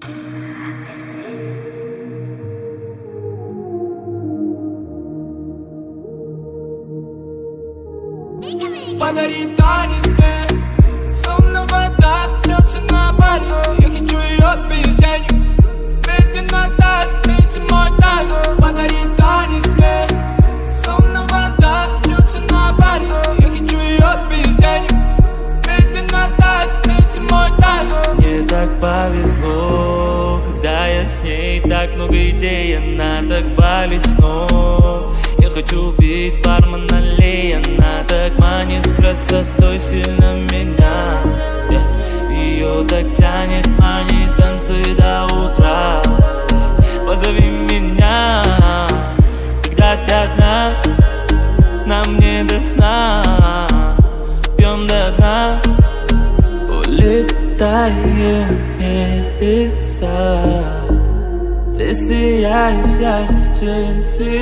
Подари танец мне, словно вода льется на баре. Я хочу ее без денег, медленно тает вместе мой тайм. Подари танец мне, словно вода льется на баре. Я хочу ее без денег, медленно тает вместе мой тайм. Мне так повезло, когда я с ней, так много идей, она так валит снов. Я хочу видеть бармен налей, она так манит красотой сильно меня. Ее так тянет, манит танцы до утра. Позови меня, когда ты одна, нам не до сна. Пьем до дна, улетаем в небеса. Ты сияешь ярче, чем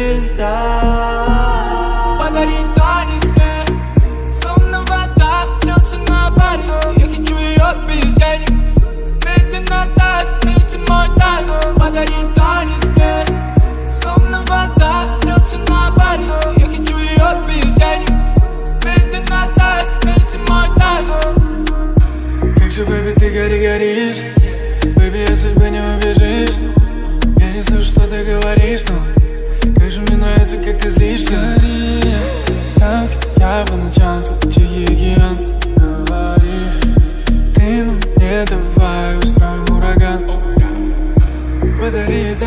звезда. Подари танец мне, словно вода льется на баре. Я хочу ее без денег, медленно тает вместе мой тайм. Подари танец мне, словно вода льется на баре. Я хочу ее без денег, медленно тает вместе мой тайм. Как же, бэби, ты горишь, бэби, я судьбы не убежишь. Я не слышу, что ты говоришь, но как же мне нравится, как ты злишься. Там, где я по ночам, тут тихий океан. Говори, ты мне давай устроим ураган. Подари